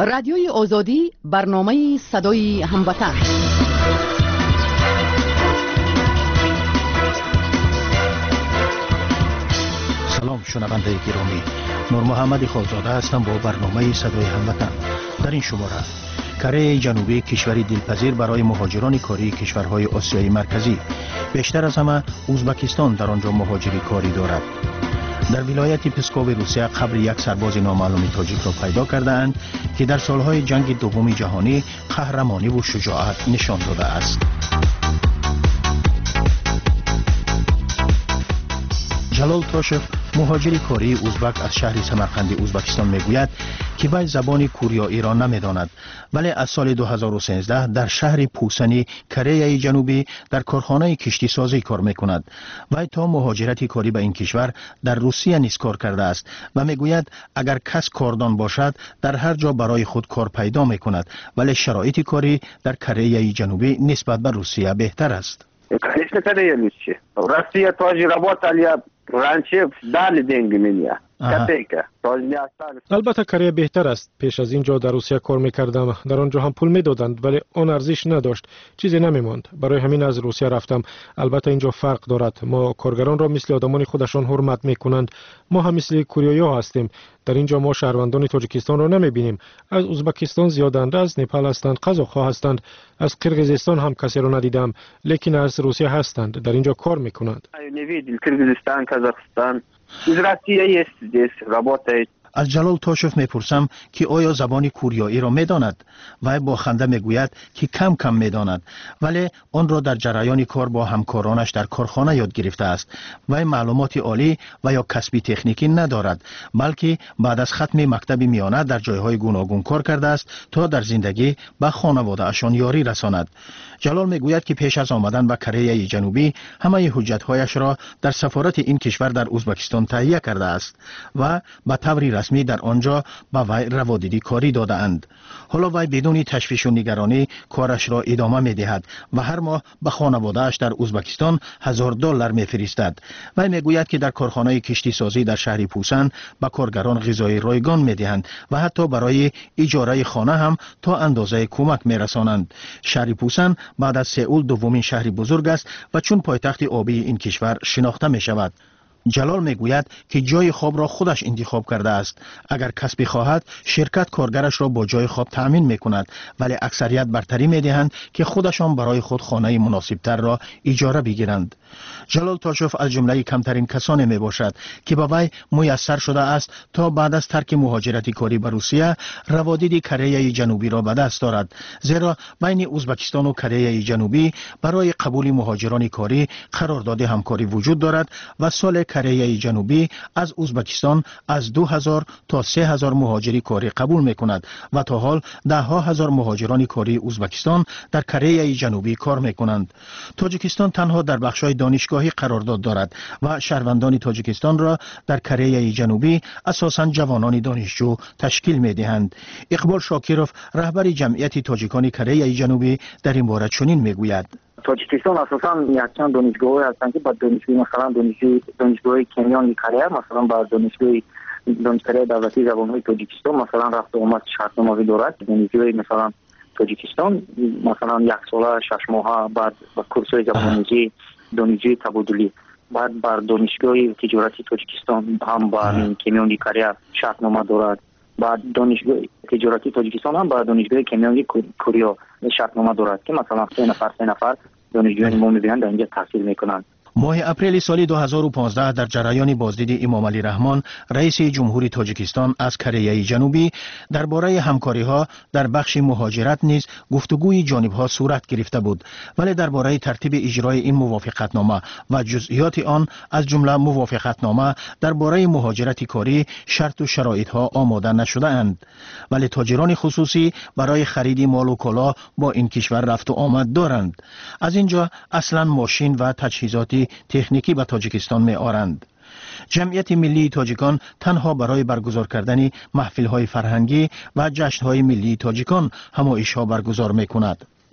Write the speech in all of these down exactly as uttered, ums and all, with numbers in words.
رادیوی آزادی، برنامه صدای هموطن. سلام شنونده گرامی، نور محمد خالزاده هستم با برنامه صدای هموطن. در این شماره کره جنوبی کشوری دلپذیر برای مهاجران کاری کشورهای آسیای مرکزی، بیشتر از همه ازبکستان در آنجا مهاجری کاری دارد. در ولایت پسکو روسیه قبر یک سرباز نامعلوم تاجیک را پیدا کردند که در سالهای جنگ دوم جهانی قهرمانی و شجاعت نشان داده است. جلال تاشف، مهاجری کاری ازبک از شهر سمرقند ازبکستان میگوید که وی زبان کوریایی را نمیداند، ولی از سال دو هزار و سیزده در شهر پوسنی کره جنوبی در کارخانه کشتی سازی کار میکند. وی تا مهاجرت کاری به این کشور در روسیه نیز کار کرده است و میگوید اگر کس کاردان باشد در هر جا برای خود کار پیدا میکند، ولی شرایط کاری در کره جنوبی نسبت به روسیه بهتر است. Конечно, Корея лучше. Россия тоже работали, раньше дали деньги мне. Копейка. البته کره بهتر است. پیش از اینجا در روسیه کار میکردم، در آنجا هم پول میدادند ولی آن ارزش نداشت، چیزی نمیماند. برای همین از روسیه رفتم. البته اینجا فرق دارد، ما کارگران را مثل آدمان خودشان حرمت میکنند، ما هم مثل کوریایی ها هستیم. در اینجا ما شهروندان تاجیکستان را نمیبینیم، از ازبکستان زیادند، از نپال هستند، قزاق‌ها هستند، از قرقیزستان هم کسی را ندیدم، لیکن از روسیه هستند، در اینجا کار میکنند. Из России есть здесь, работает. از جلال تاشف میپرسم که آیا زبان کوریایی را میداند؟ و با خنده میگوید که کم کم میداند، ولی آن را در جریان کار با همکارانش در کارخانه یاد گرفته است. و معلومات عالی و یا کسبی تکنیکی ندارد، بلکه بعد از ختم مکتب میانه در جایهای گوناگون کار کرده است تا در زندگی به خانواده اشان یاری رساند. جلال میگوید که پیش از آمدن به کره جنوبی همه حجت‌هایش را در سفارت این کشور در ازبکستان تهیه کرده است و به طور رسمی در آنجا به وی روادیدی کاری داده اند. حالا وی بدون تشویش و نگرانی کارش را ادامه می دهد و هر ماه به خانواده‌اش در ازبکستان هزار دلار می فرستد. وی میگوید که در کارخانه کشتی سازی در شهر پوسن به کارگران غذای رایگان می دهند و حتی برای اجاره خانه هم تا اندازه کمک می رسانند. شهر پوسن بعد از سئول دومین شهر بزرگ است و چون پایتخت آبی این کشور شناخته می شود. جلال میگوید که جای خواب را خودش انتخاب کرده است. اگر کس بخواهد شرکت کارگرش را با جای خواب تأمین میکند، ولی اکثریت برتری میدهند که خودشان برای خود خانه مناسب تر را اجاره بگیرند. جلال تاشف از جمله کمترین کسانی می باشد که با وی میسر شده است تا بعد از ترک مهاجرت کاری به روسیه روادید کره جنوبی را به دست دارد، زیرا بین ازبکستان و کره جنوبی برای قبول مهاجران کاری قرارداد همکاری وجود دارد و سال کره جنوبی از ازبکستان از دو هزار تا سه هزار مهاجری کاری قبول می کند و تا حال ده ها هزار مهاجران کاری ازبکستان در کره جنوبی کار می کنند. تاجیکستان تنها در بخش‌های دانشگاهی قرارداد دارد و شهروندان تاجیکستان را در کره جنوبی اساساً جوانان دانشجو تشکیل می دهند. اقبال شاکیروف، رهبر جمعیت تاجیکان کره جنوبی، در این باره چنین می گوید: تاجیکستان اساساً یکچند دانشگاه‌های هستند که با دانشگاه مثلا دانشگاه دانشگاه کنیان کره، مثلا با دانشگاه دانشگاه دولتی زبان‌های تاجیکستان مثلا رفت و آمد شرطنامه دارد. دانشگاه مثلا تاجیکستان مثلا یک ساله شش ماهه بعد با کورس‌های زبان‌آموزی دانشجوی تبادلی، بعد بر دانشگاه تجارتی تاجیکستان هم با کنیان کره شرطنامه دارد. بعد دانشگاه تجارتی تاجیکستان هم با دانشگاه کنیان کره شرطنامه دارد که مثلا سه نفر سه نفر دانشجویان ما می‌بینند در اینجا تحصیل می‌کنند. ماه اپریل سال دو هزار و پانزده در جریان بازدید امام علی رحمان رئیس جمهوری تاجیکستان از کره جنوبی درباره همکاری‌ها در بخش مهاجرت نیز گفتگوی جانب‌ها صورت گرفته بود، ولی درباره ترتیب اجرای این موافقتنامه و جزئیات آن از جمله موافقتنامه درباره مهاجرت کاری شرط و شرایط‌ها آماده نشده اند. ولی تاجران خصوصی برای خرید مال و کالا با این کشور رفت و آمد دارند. از اینجا اصلاً ماشین و تجهیزات تکنیکی به تاجیکستان می آرند. جمعیت ملی تاجیکان تنها برای برگزار کردن محفل‌های فرهنگی و جشن‌های ملی تاجیکان همایش‌ها برگزار می‌کند.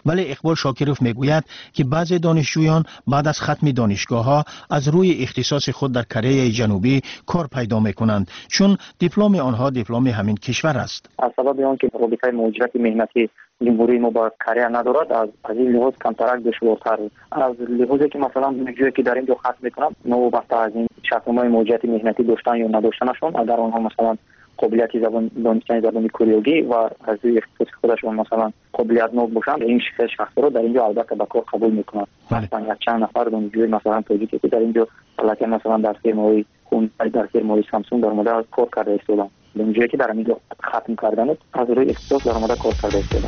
ولی اقبال شاکروف میگوید که بعضی دانشجویان بعد از ختم دانشگاه ها از روی اختصاص خود در کره جنوبی کار پیدا میکنند، چون دیپلم آنها دیپلم همین کشور است. از سبب آنکه رابطه مهاجرت مهنتی جمهوری ما با کره ندارد، از از این لحاظ کمترک دشوارتر از لحاظی که مثلا دانشجویی که در اینجا ختم میکنند نوبت از این شرطنامه مهاجرت مهنتی داشتن یا نداشتنشون، در آنها مثلا قابلیت زبان دانستن زبان کره و از روی اختصاص خودشون مثلا قابلیت نو باشند، این شخص رو در اینجا البته به کار قبول میکنند. مثلا یک چند نفر دانشجوی مثلا تاجیکی که در اینجا البته مثلا در فرمای خون در فرمای سامسونگ در مورد کار کرده استودن، دانشجویی که در اینجا ختم کردن از روی اختصاص در مورد کار کرده استودن.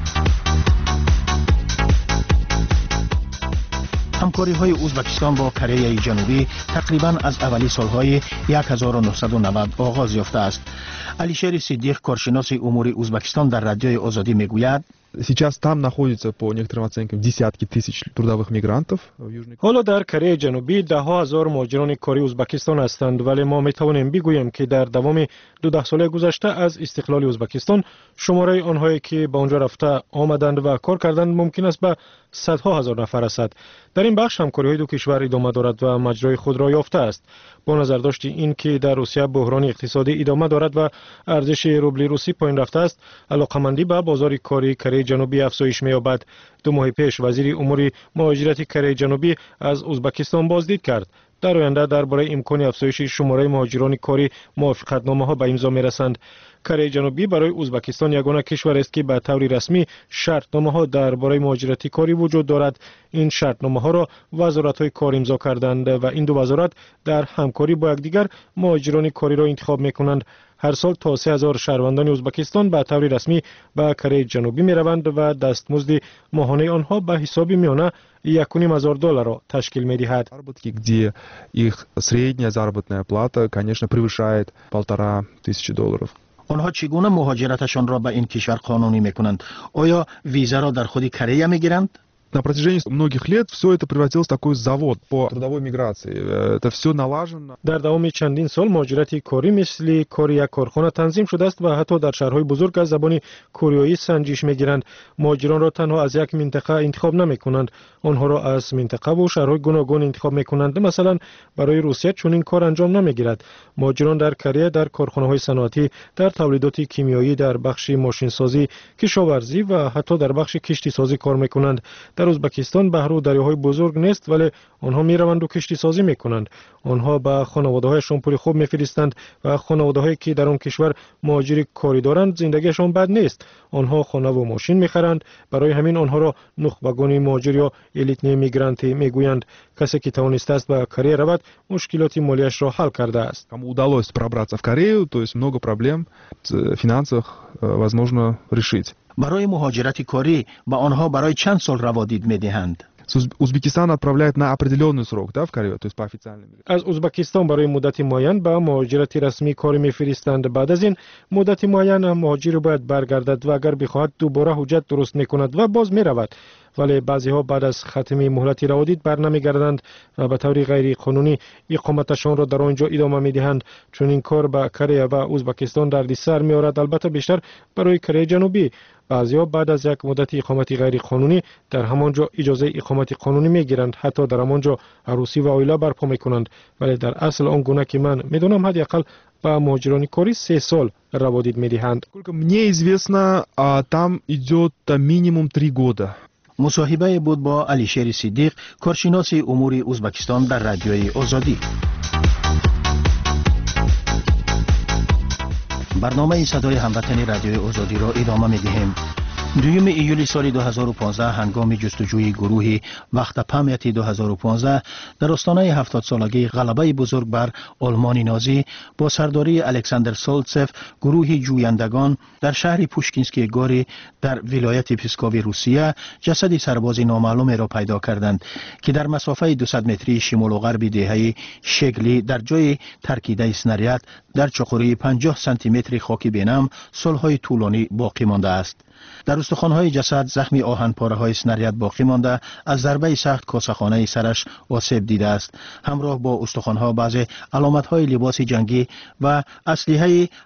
همکاری های ازبکستان با کره جنوبی تقریبا از اولی سالهای هزار و نهصد و نود آغاز یافته است. علیشیر صدیق، کارشناس امور ازبکستان، در رادیوی آزادی میگوید Сейчас там находится по некоторым оценкам десятки тысяч трудовых мигрантов в Южной حالا در کره جنوبی ده ها هزار مهاجران کاری ازبکستان هستند، ولی ما می توانیم بگوییم که در دوام دو ساله گذشته از استقلال ازبکستان شماره آنهایی که به آنجا رفته آمدند و کار کردند ممکن است به صدها هزار نفر رسد. در این بخش همکاری های دو کشور ادامه دارد و مجرای خود را یافته است. با نظر داشت این که در روسیه بحران اقتصادی ادامه دارد و ارزش روبل روسی پایین رفته است، علاقمندی به بازار کاری کره جنوبی افزایش می‌یابد. دو ماه پیش وزیر امور مهاجرت کره جنوبی از ازبکستان بازدید کرد. در آینده درباره امکان افزایش شماره مهاجران کاری موافقتنامه ها به امضا می‌رسند. کره جنوبی برای ازبکستان یگانه کشور است که به طور رسمی شرطنامه ها درباره مهاجرت کاری وجود دارد. این شرطنامه ها را وزارت های کار امضا کردند و این دو وزارت در همکاری با یکدیگر مهاجران کاری را انتخاب می‌کنند. هر سال تا سه هزار شهروندان ازبکستان به طور رسمی به کره جنوبی می‌روند و دستمزد ماهانه آنها به حساب میانه یک و نیم هزار دلار را تشکیل می‌دهد. где их средняя заработная плата, конечно, превышает полтора тысячи долларов. آنها چگونه مهاجرتشان را به این کشور قانونی میکنند؟ آیا ویزا را در خود کره میگیرند؟ На протяжении многих лет все это превратилось в такой завод по трудовой миграции. Это все налажено. در دوام چندین سال مهاجرت کاری مثل کار یک کارخانه تنظیم شده است و حتی در شهرهای بزرگ از زبان کره سنجش میگیرند. مهاجران را تنها از یک منطقه انتخاب نمیکنند، آنها را از منطقه و شهرهای گوناگون انتخاب میکنند. مثلا برای روسیه چون این کار انجام نمیگیرد. مهاجران در کره در کارخانه‌های صنعتی، در تولیدات کیمیایی، در بخش ماشین سازی، کشاورزی و حتی در بخش کشتی سازی کار میکنند. در ازبکستان بحر و دریاهای بزرگ نیست، ولی آنها میروند و کشتی سازی میکنند. آنها به خانواده‌هایشان پول خوب میفرستند و خانواده‌هایی که در آن کشور مهاجر کاری دارند زندگیشان بد نیست. آنها خانه و ماشین میخرند. برای همین آنها را نخبگان مهاجر یا الیتنی میگرانت میگویند. کسی که توانسته است به کره رود مشکلات مالیش را حل کرده است. Кому удалось пробраться в Корею, то есть много проблем в финансах возможно решить. برای مهاجرت کاری به آنها برای چند سال روادید میدهند؟ Узбекистан отправляет на определенный срок, да, в Корею, то есть по официальным. از ازبکستان برای مدت معین به مهاجرت رسمی کاری میفرستند. بعد از این مدت معین مهاجر باید برگردد و اگر بخواهد دوباره حجت درست میکند و باز میرود. ولی بعضی ها بعد از ختم مهلت روادید بر نمیگردند و به طور غیر قانونی اقامتشان را در آنجا ادامه میدهند. چون این کار به کره و ازبکستان دردسر میآورد، البته بیشتر برای کره جنوبی. بعضی ها بعد از یک مدت اقامت غیر قانونی در همانجا اجازه اقامت قانونی میگیرند، حتی در همانجا عروسی و عائله برپا میکنند. ولی در اصل آن گونه که من میدونم حداقل به مهاجران کاری سه سال روادید میدهند. Сколько мне известно, там идет минимум три года. مصاحبه بود با علیشیر صدیق، کارشناس امور ازبکستان، در رادیوی آزادی. برنامه صدای هموطن رادیوی آزادی را ادامه می‌دهیم. دوم ایول سال دو هزار و پانزده هنگام جستجوی گروهی وقت پامیتی دو هزار و پانزده در آستانه هفتاد سالگی غلبه بزرگ بر آلمان نازی با سرداری الکساندر سولتسف، گروه جویندگان در شهر پوشکینسکی گوری در ولایت پسکوی روسیه جسد سرباز نامعلوم را پیدا کردند که در مسافه دویست متری شمال و غرب دهه شگلی در جای ترکیده اسنریات در چقوری پنجاه سانتی متر خاکی بینم سالهای طولانی باقی مانده است. در استخوان‌های جسد زخم آهن‌پاره‌های اسنریات باقی مانده، از ضربه سخت کاسه‌خانه سرش آسیب دیده است. همراه با استخوان‌ها بعضی علامت‌های لباس جنگی و اسلحه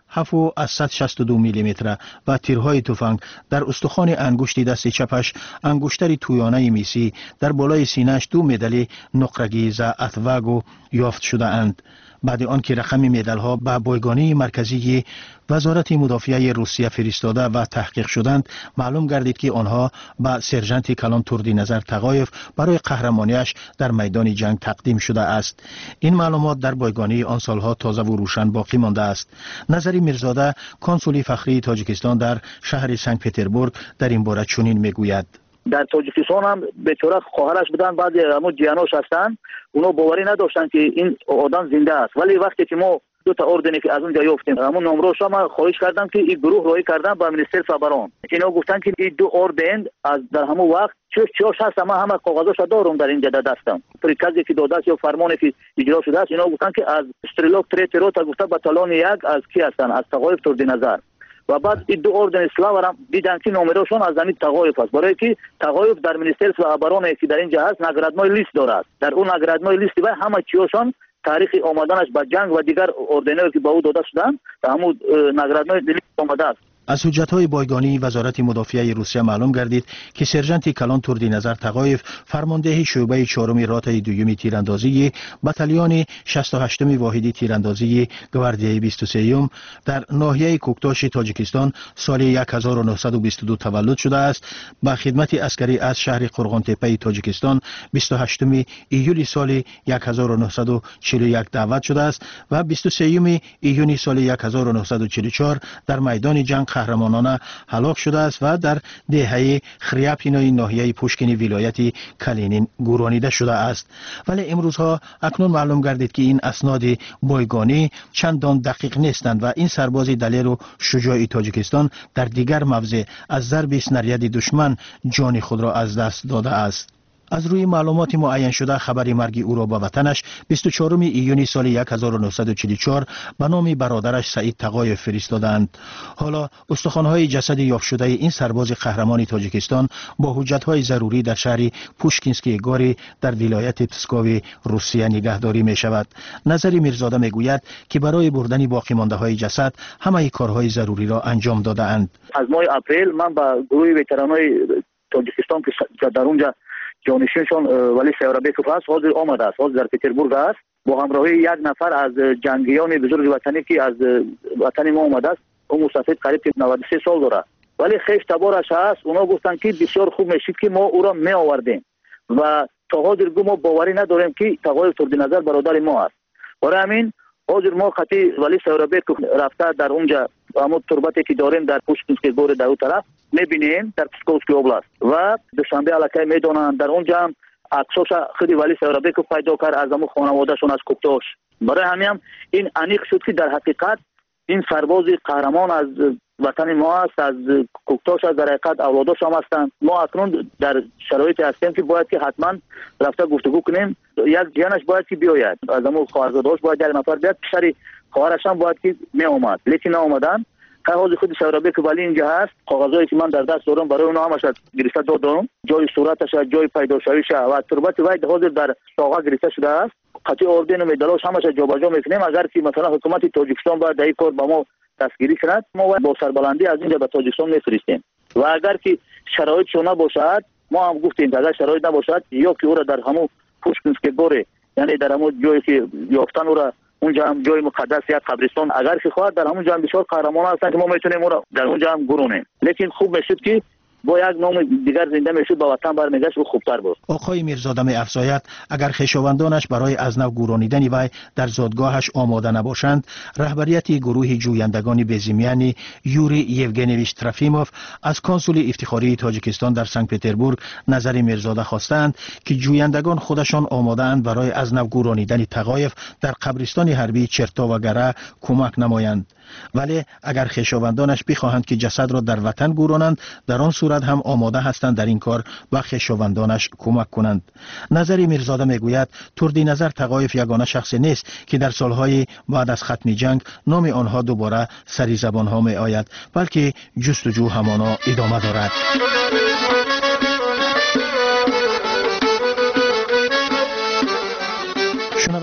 هفت از صد و شصت و دو میلیمتر و تیرهای تفنگ در استخوان انگشت دست چپش، انگشتر تویانه میسی در بالای سینه‌اش دو مدال نقرگی ز اتواگو یافت شده اند. بعد آنکه رقم مدال ها به بایگانی مرکزی وزارت مدافعه روسیه فرستاده و تحقیق شدند، معلوم گردید که آنها به سرژانت کلان تردینظر تقایف برای قهرمانیش در میدان جنگ تقدیم شده است. این معلومات در بایگانی آن سالها تازه و روشن باقی مانده است. نظری میرزاده، کنسول فخری تاجیکستان در شهر سنت پتربورگ، در این باره چنین میگوید: در تاجیکستان هم بیچاره خواهرش بودن، بعد همون جیانوش هستن، اونا باوری نداشتن که این آدم زنده است. ولی وقتی که ما دو تا اردنی که از اونجا یافتیم، همون نمروش ما خواهش کردم که این گروه روی کردن با منیستر فبران، اینا گفتن که این دو اردن از در همون وقت چه چاش هست، ما همه کاغذاش دارم در اینجا دستم، پریکازی که داده است یا فرمانی که اجرا شده است. اینا گفتن که از استریلوک تریترو تا گفته باتالون یک از کی هستن، از تقایف تردینظر. و بعد این دو اردن اسلاورم دیدن که نمرهشون از زمین تقایف است، برای که تقایف در منیستر فبران که در اینجا هست نگرادمای لیست دارد. در اون نگرادمای لیست و همه چیشون تاریخ آمدنش به جنگ و دیگر اردنایی که به او داده شدن و همون نگرادمای لیست آمده است. از حجت‌های بایگانی وزارت مدافعه روسیه معلوم گردید که سرژانت کلان تردینظر تقایف، فرمانده شعبه چهارم راتای دوم تیراندازی بتالیون شصت و هشتم واحد تیراندازی گواردیای بیست و سوم در ناحیه کوکتاش تاجیکستان سال هزار و نهصد و بیست و دو تولد شده است. به خدمت عسکری از شهر قرغان تپه تاجیکستان بیست و هشتم ایول سال هزار و نهصد و چهل و یک دعوت شده است و بیست و سوم ایون سال هزار و نهصد و چهل و چهار در میدان جنگ قهرمانانه هلاک شده است و در دهه خریاپینای ناحیه پوشکین ولایت کالینین گورانیده شده است. ولی امروزها اکنون معلوم گردید که این اسناد بایگانی چندان دقیق نیستند و این سرباز دلیر و شجاع تاجیکستان در دیگر موضع از ضرب اسنریاد دشمن جان خود را از دست داده است. از روی معلومات معین شده خبر مرگ او را به وطنش بیست و چهارم ایون سال هزار و نهصد و چهل و چهار به نام برادرش سعید تقایف فرستادند. حالا استخوان‌های جسد یافت شده این سرباز قهرمان تاجیکستان با حجت‌های ضروری در شهر پوشکینسکی گوری در ولایت پسکوی روسیه نگهداری می شود. نظری میرزاده میگوید که برای بردن باقی مانده‌های جسد همه کارهای ضروری را انجام داده اند. از ماه اپریل من با گروه وترانای تاجیکستان که در اونجا جانشینشون ولی سیورابیکوف است حاضر آمده است، حاضر در پتربورگ است با همراهی یک نفر از جنگیان بزرگ وطنی که از وطن ما آمده است. اون مسافر قریب نود و سه سال داره ولی خیش تبارش است. اونا گفتن که بسیار خوب میشید که ما او را می آوردیم و تا حاضر گو ما باوری نداریم که تقایف تردینظر برادر ما است. برای همین حاضر ما خطی ولی سیورابیکوف رفته در اونجا همون تربتی که داریم در پوشکینسکی گور در اون طرف میبینیم در پسکووسکی اوبلاست و دوشنبه علاقه میدونن در اونجا هم عکساش خودی ولی سیورابیکوف پیدا کرد از همون خانوادهشون از کوکتاش. برای همین هم این انیق شد که در حقیقت این سرباز قهرمان از وطن ما است، از کوکتاش از در حقیقت اولاداش هم هستند. ما اکنون در شرایطی هستیم که باید که حتما رفته گفتگو کنیم. یک جانش باید که بیاید از همون خواهرزادهاش باید یک نفر بیاد، پسر خواهرش هم باید که می اومد لیکن ناآمدن. کاغذ خود سیورابیکوف ولی اینجا هست، کاغذایی که من در دست دارم برای اونها همش گرفته دادم، جای صورتش جای پیداشویش و تربت وای حاضر در ساغه گرفته شده است. قطعی اردن و مدالش همش جابجا میکنیم. اگر که مثلا حکومت تاجیکستان باید در این کار با ما دستگیری کند ما با سربلندی از اینجا به تاجیکستان میفرستیم و اگر که شرایط شونه باشد ما هم گفتیم اگر شرایط نباشد یا که او را در همون پوشکینسکی گوره یعنی در همون جایی که یافتن او را اونجا هم جای مقدس یا قبرستان اگر که خواهد در همون جا هم بسیار قهرمان هستن که ما میتونیم او را در اونجا هم گرونیم. لیکن خوب میشد که با یک نام دیگر زنده میشد با وطن برمیگشت و خوبتر بود. آقای میرزاده می افزاید اگر خویشاوندانش برای از نو گورانیدن وی در زادگاهش آماده نباشند، رهبریت گروه جویندگان بزیمیانی یوری یوگنیویچ ترافیموف از کنسول افتخاری تاجیکستان در سنت پتربورگ نظر میرزاده خواستند که جویندگان خودشان آماده اند برای از نو گورانیدن تقایف در قبرستان حربی چرتا و گره کمک نمایند. ولی اگر خویشاوندانش بخواهند که جسد را در وطن گورانند، در آن صورت هم آماده هستند در این کار و خویشاوندانش کمک کنند. نظری میرزاده میگوید تردینظر تقایف یگانه شخص نیست که در سالهای بعد از ختم جنگ نام آنها دوباره سری زبان ها می آید، بلکه جستجو همانا ادامه دارد.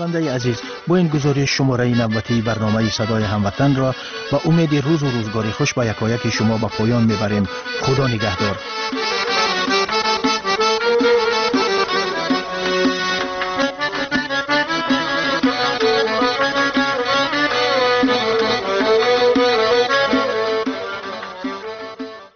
شنونده عزیز، با این گزارش شماره نوبتی برنامه صدای هموطن را و امید روز و روزگاری خوش با یکایک شما به پایان میبریم. خدا نگهدار.